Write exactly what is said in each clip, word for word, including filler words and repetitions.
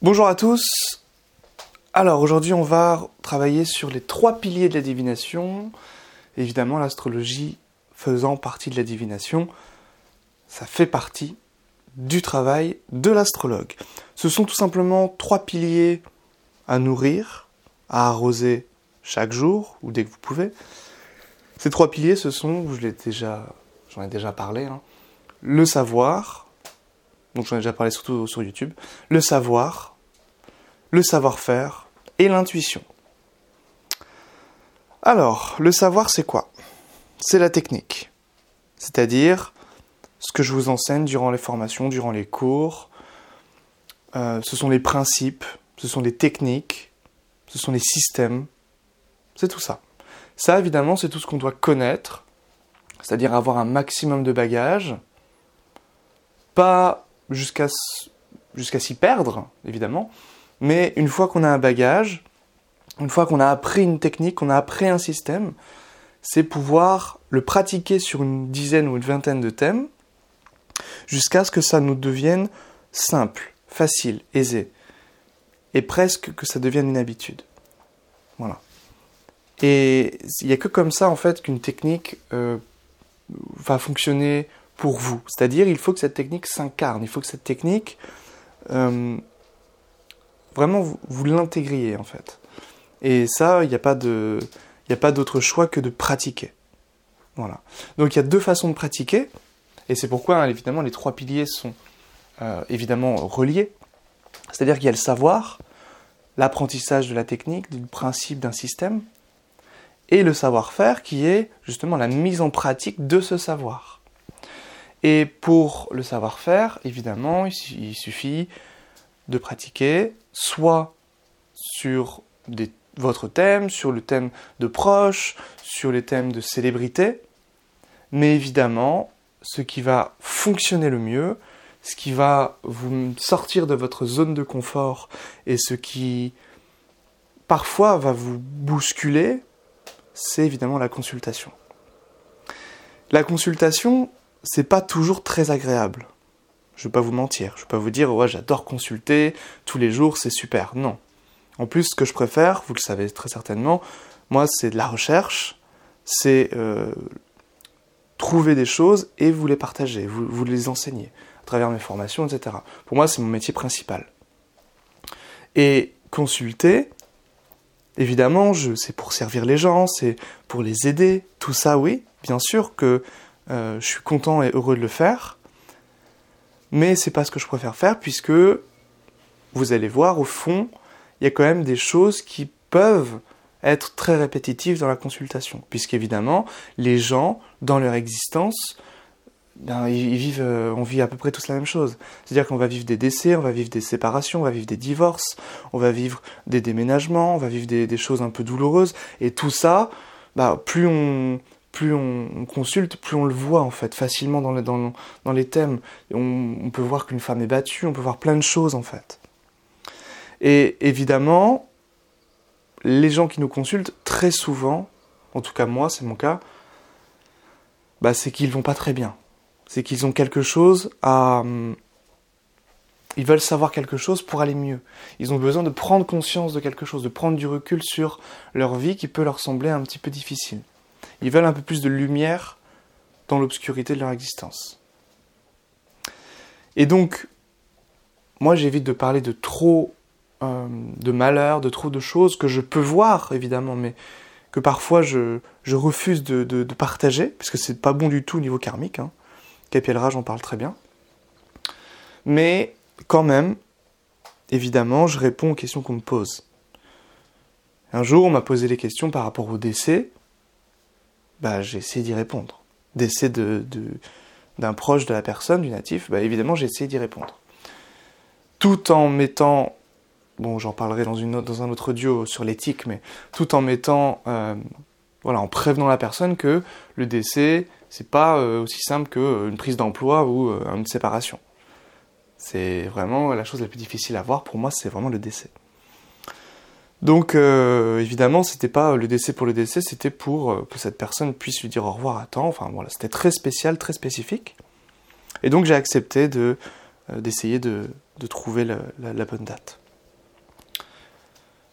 Bonjour à tous. Alors aujourd'hui on va travailler sur les trois piliers de la divination. Évidemment l'astrologie faisant partie de la divination, ça fait partie du travail de l'astrologue. Ce sont tout simplement trois piliers à nourrir, à arroser chaque jour ou dès que vous pouvez. Ces trois piliers ce sont, je l'ai déjà, j'en ai déjà parlé, hein, le savoir, donc j'en ai déjà parlé surtout sur YouTube, le savoir, le savoir-faire et l'intuition. Alors, le savoir c'est quoi ? C'est la technique, c'est-à-dire ce que je vous enseigne durant les formations, durant les cours, euh, ce sont les principes, ce sont les techniques, ce sont les systèmes, c'est tout ça. Ça évidemment c'est tout ce qu'on doit connaître, c'est-à-dire avoir un maximum de bagages, pas jusqu'à, jusqu'à s'y perdre évidemment, mais une fois qu'on a un bagage, une fois qu'on a appris une technique, qu'on a appris un système, c'est pouvoir le pratiquer sur une dizaine ou une vingtaine de thèmes, jusqu'à ce que ça nous devienne simple, facile, aisé, et presque que ça devienne une habitude. Voilà. Et il n'y a que comme ça en fait qu'une technique euh, va fonctionner pour vous. C'est-à-dire il faut que cette technique s'incarne, il faut que cette technique euh, vraiment vous, vous l'intégriez en fait. Et ça, il n'y a pas de, il n'y a pas d'autre choix que de pratiquer. Voilà. Donc il y a deux façons de pratiquer, et c'est pourquoi hein, évidemment les trois piliers sont euh, évidemment reliés. C'est-à-dire qu'il y a le savoir, l'apprentissage de la technique, du principe d'un système, et le savoir-faire qui est justement la mise en pratique de ce savoir. Et pour le savoir-faire, évidemment, il suffit de pratiquer soit sur des, votre thème, sur le thème de proches, sur les thèmes de célébrités, mais évidemment, ce qui va fonctionner le mieux, ce qui va vous sortir de votre zone de confort et ce qui parfois va vous bousculer, c'est évidemment la consultation. La consultation, c'est pas toujours très agréable. Je vais pas vous mentir, je vais pas vous dire ouais, j'adore consulter tous les jours, c'est super. Non. En plus, ce que je préfère, vous le savez très certainement, moi c'est de la recherche, c'est euh, trouver des choses et vous les partager, vous, vous les enseigner à travers mes formations, et cetera. Pour moi, c'est mon métier principal. Et consulter, évidemment, je, c'est pour servir les gens, c'est pour les aider, tout ça, oui, bien sûr que euh, je suis content et heureux de le faire, mais c'est pas ce que je préfère faire, puisque vous allez voir, au fond, il y a quand même des choses qui peuvent être très répétitives dans la consultation, puisqu'évidemment, les gens, dans leur existence, ben, ils vivent, on vit à peu près tous la même chose. C'est-à-dire qu'on va vivre des décès, on va vivre des séparations, on va vivre des divorces, on va vivre des déménagements, on va vivre des, des choses un peu douloureuses, et tout ça, ben, plus on... plus on, on consulte, plus on le voit en fait, facilement dans, le, dans, dans les thèmes. On, on peut voir qu'une femme est battue, on peut voir plein de choses en fait. Et évidemment, les gens qui nous consultent, très souvent, en tout cas moi, c'est mon cas, bah, c'est qu'ils vont pas très bien. C'est qu'ils ont quelque chose à... Ils veulent savoir quelque chose pour aller mieux. Ils ont besoin de prendre conscience de quelque chose, de prendre du recul sur leur vie qui peut leur sembler un petit peu difficile. Ils veulent un peu plus de lumière dans l'obscurité de leur existence. Et donc, moi j'évite de parler de trop euh, de malheurs, de trop de choses que je peux voir évidemment, mais que parfois je, je refuse de, de, de partager, parce que c'est pas bon du tout au niveau karmique. Hein. Capiel Raj en parle très bien. Mais quand même, évidemment, je réponds aux questions qu'on me pose. Un jour, on m'a posé des questions par rapport au décès. Bah, j'ai essayé d'y répondre. Décès de, de, d'un proche de la personne, du natif, bah, évidemment, j'ai essayé d'y répondre. Tout en mettant, bon, j'en parlerai dans, une, dans un autre audio sur l'éthique, mais tout en mettant, euh, voilà, en prévenant la personne que le décès, c'est pas euh, aussi simple qu'une prise d'emploi ou euh, une séparation. C'est vraiment la chose la plus difficile à voir, pour moi, c'est vraiment le décès. Donc, euh, évidemment, c'était pas le décès pour le décès, c'était pour euh, que cette personne puisse lui dire au revoir à temps. Enfin, voilà, c'était très spécial, très spécifique. Et donc, j'ai accepté de, euh, d'essayer de, de trouver le, la, la bonne date.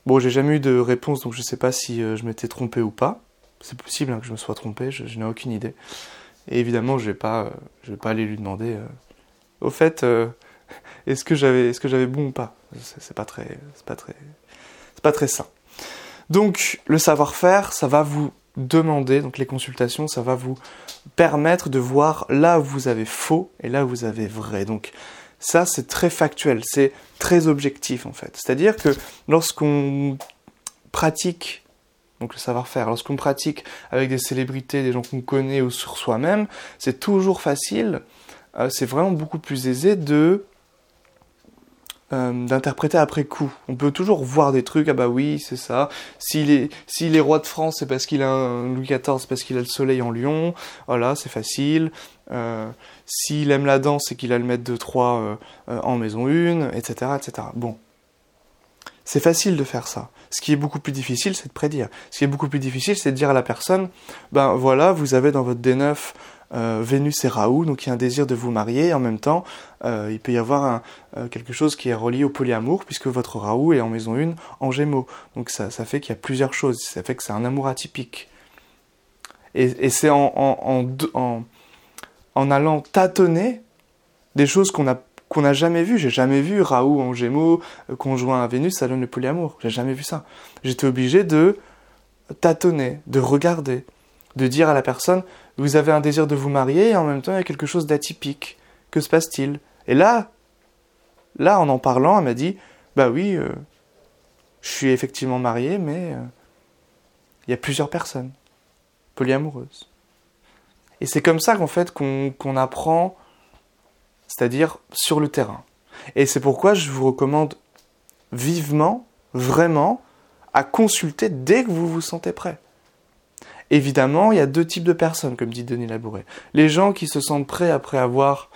Bon, j'ai jamais eu de réponse, donc je sais pas si euh, je m'étais trompé ou pas. C'est possible hein, que je me sois trompé, je, je n'ai aucune idée. Et évidemment, je vais pas, euh, je vais pas aller lui demander. Euh, au fait, euh, est-ce que j'avais, est-ce que j'avais bon ou pas? c'est, c'est pas très, c'est pas très, c'est pas très sain. Donc, le savoir-faire, ça va vous demander, donc les consultations, ça va vous permettre de voir là où vous avez faux et là où vous avez vrai. Donc, ça, c'est très factuel, c'est très objectif en fait. C'est-à-dire que lorsqu'on pratique donc le savoir-faire, lorsqu'on pratique avec des célébrités, des gens qu'on connaît ou sur soi-même, c'est toujours facile, euh, c'est vraiment beaucoup plus aisé de euh, d'interpréter après coup. On peut toujours voir des trucs, ah bah oui, c'est ça. S'il est, s'il est roi de France, c'est parce qu'il a un Louis quatorze, c'est parce qu'il a le soleil en lion, voilà, c'est facile. Euh, s'il aime la danse, c'est qu'il a le maître de Troyes euh, euh, en maison une, et cetera, et cetera. Bon. C'est facile de faire ça. Ce qui est beaucoup plus difficile, c'est de prédire. Ce qui est beaucoup plus difficile, c'est de dire à la personne, ben voilà, vous avez dans votre D neuf euh, Vénus et Raoult, donc il y a un désir de vous marier, et en même temps, euh, il peut y avoir un, euh, quelque chose qui est relié au polyamour, puisque votre Raoult est en maison une, en Gémeaux. Donc ça, ça fait qu'il y a plusieurs choses, ça fait que c'est un amour atypique. Et, et c'est en, en, en, en, en allant tâtonner des choses qu'on a qu'on n'a jamais vu. J'ai jamais vu Raoult en Gémeaux, euh, conjoint à Vénus, ça donne le polyamour. J'ai jamais vu ça. J'étais obligé de tâtonner, de regarder, de dire à la personne, vous avez un désir de vous marier et en même temps il y a quelque chose d'atypique. Que se passe-t-il? Et là, là en en parlant, elle m'a dit, bah oui, euh, je suis effectivement marié, mais euh, il y a plusieurs personnes polyamoureuses. Et c'est comme ça qu'en fait qu'on, qu'on apprend, c'est-à-dire sur le terrain. Et c'est pourquoi je vous recommande vivement, vraiment, à consulter dès que vous vous sentez prêt. Évidemment, il y a deux types de personnes, comme dit Denis Labouré. Les gens qui se sentent prêts après avoir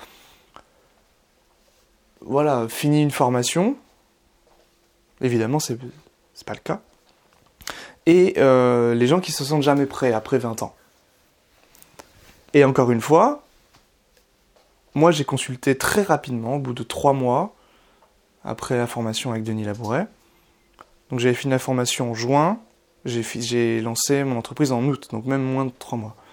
voilà, fini une formation, évidemment, c'est, c'est pas le cas. Et euh, les gens qui se sentent jamais prêts après vingt ans. Et encore une fois, moi, j'ai consulté très rapidement, au bout de trois mois, après la formation avec Denis Labouré. Donc j'avais fini la formation en juin, j'ai, fi- j'ai lancé mon entreprise en août, donc même moins de trois mois.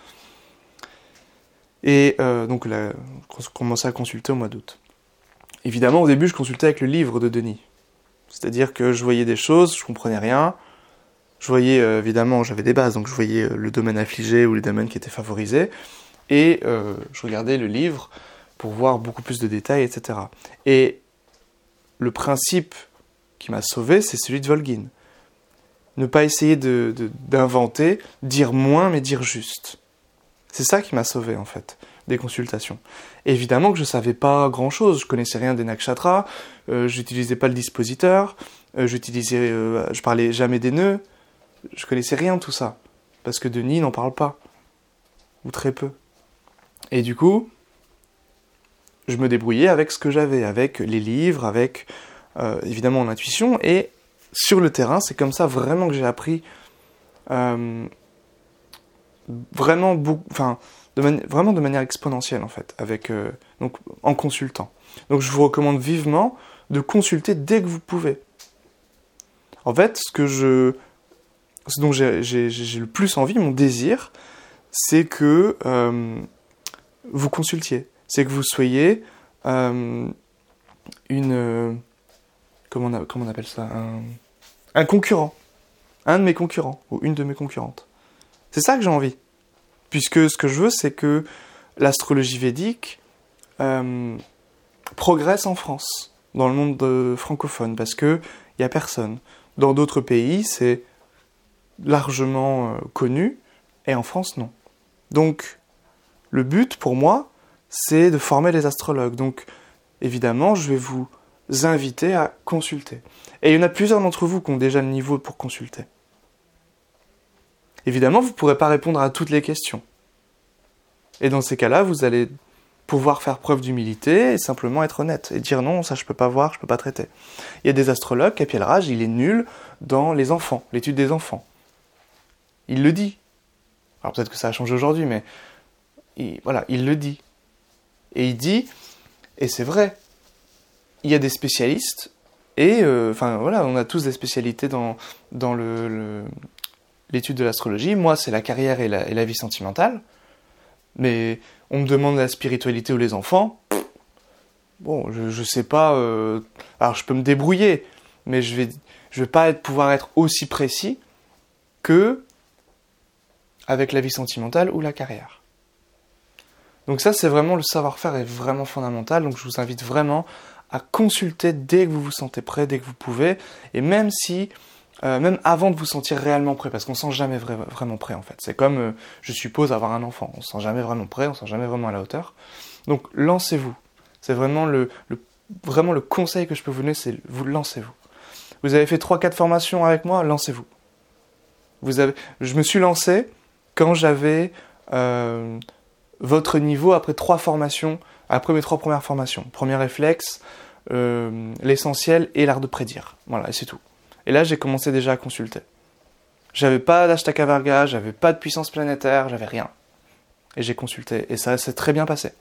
Et euh, donc là, j'ai commencé à consulter au mois d'août. Évidemment, au début, je consultais avec le livre de Denis. C'est-à-dire que je voyais des choses, je comprenais rien. Je voyais, euh, évidemment, j'avais des bases, donc je voyais euh, le domaine affligé ou les domaines qui étaient favorisés. Et euh, je regardais le livre pour voir beaucoup plus de détails, et cetera. Et le principe qui m'a sauvé, c'est celui de Volgin. Ne pas essayer de, de, d'inventer, dire moins, mais dire juste. C'est ça qui m'a sauvé, en fait, des consultations. Et évidemment que je ne savais pas grand-chose. Je connaissais rien des nakshatras, euh, j'utilisais pas le dispositeur, euh, j'utilisais, euh, je parlais jamais des nœuds, je connaissais rien de tout ça. Parce que Denis n'en parle pas. Ou très peu. Et du coup, je me débrouillais avec ce que j'avais, avec les livres, avec euh, évidemment mon intuition, et sur le terrain, c'est comme ça vraiment que j'ai appris euh, vraiment, beaucoup, enfin, de mani- vraiment de manière exponentielle en fait, avec, euh, donc, en consultant. Donc je vous recommande vivement de consulter dès que vous pouvez. En fait, ce que je, ce dont j'ai, j'ai, j'ai le plus envie, mon désir, c'est que euh, vous consultiez. C'est que vous soyez euh, une... Euh, comment, on a, comment on appelle ça un, un concurrent. Un de mes concurrents, ou une de mes concurrentes. C'est ça que j'ai envie. Puisque ce que je veux, c'est que l'astrologie védique euh, progresse en France, dans le monde euh, francophone, parce qu'il n'y a personne. Dans d'autres pays, c'est largement euh, connu, et en France, non. Donc, le but, pour moi, c'est de former les astrologues. Donc, évidemment, je vais vous inviter à consulter. Et il y en a plusieurs d'entre vous qui ont déjà le niveau pour consulter. Évidemment, vous ne pourrez pas répondre à toutes les questions. Et dans ces cas-là, vous allez pouvoir faire preuve d'humilité et simplement être honnête. Et dire non, ça je ne peux pas voir, je ne peux pas traiter. Il y a des astrologues, Kapiel Raj, il est nul dans les enfants, l'étude des enfants. Il le dit. Alors peut-être que ça a changé aujourd'hui, mais il, voilà, il le dit. Et il dit, et c'est vrai, il y a des spécialistes, Et euh, enfin voilà, on a tous des spécialités dans, dans le, le, l'étude de l'astrologie. Moi, c'est la carrière et la, et la vie sentimentale. Mais on me demande la spiritualité ou les enfants. Bon, je, je sais pas... Euh, alors, je peux me débrouiller, mais je vais, je vais pas être, pouvoir être aussi précis que avec la vie sentimentale ou la carrière. Donc ça, c'est vraiment, le savoir-faire est vraiment fondamental. Donc je vous invite vraiment à consulter dès que vous vous sentez prêt, dès que vous pouvez. Et même si, euh, même avant de vous sentir réellement prêt, parce qu'on ne se sent jamais vra- vraiment prêt en fait. C'est comme, euh, je suppose, avoir un enfant. On ne se sent jamais vraiment prêt, on ne se sent jamais vraiment à la hauteur. Donc lancez-vous. C'est vraiment le, le, vraiment le conseil que je peux vous donner, c'est vous lancez-vous. Vous avez fait trois quatre formations avec moi, lancez-vous. Vous avez, je me suis lancé quand j'avais euh, votre niveau après trois formations, après mes trois premières formations. Premier réflexe, euh, l'essentiel et l'art de prédire. Voilà, et c'est tout. Et là, j'ai commencé déjà à consulter. J'avais pas d'Ashtaka Varga, j'avais pas de puissance planétaire, j'avais rien. Et j'ai consulté, et ça s'est très bien passé.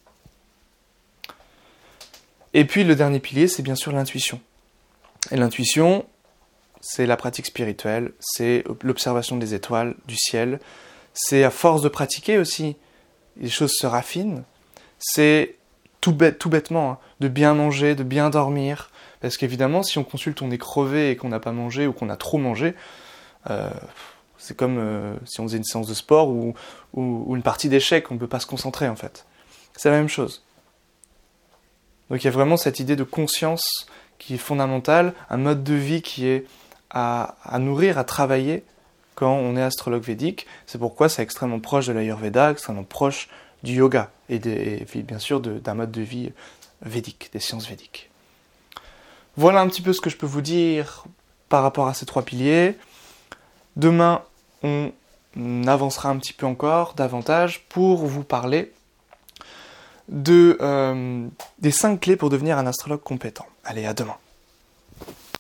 Et puis le dernier pilier, c'est bien sûr l'intuition. Et l'intuition, c'est la pratique spirituelle, c'est l'observation des étoiles, du ciel, c'est à force de pratiquer aussi, les choses se raffinent, c'est tout, bête, tout bêtement, hein, de bien manger, de bien dormir, parce qu'évidemment, si on consulte, on est crevé et qu'on n'a pas mangé ou qu'on a trop mangé, euh, c'est comme euh, si on faisait une séance de sport ou, ou, ou une partie d'échecs, on ne peut pas se concentrer en fait. C'est la même chose. Donc il y a vraiment cette idée de conscience qui est fondamentale, un mode de vie qui est à, à nourrir, à travailler quand on est astrologue védique. C'est pourquoi c'est extrêmement proche de l'Ayurveda, extrêmement proche du yoga et, des, et bien sûr de, d'un mode de vie védique, des sciences védiques. Voilà un petit peu ce que je peux vous dire par rapport à ces trois piliers. Demain, on avancera un petit peu encore, davantage, pour vous parler de, euh, des cinq clés pour devenir un astrologue compétent. Allez, à demain.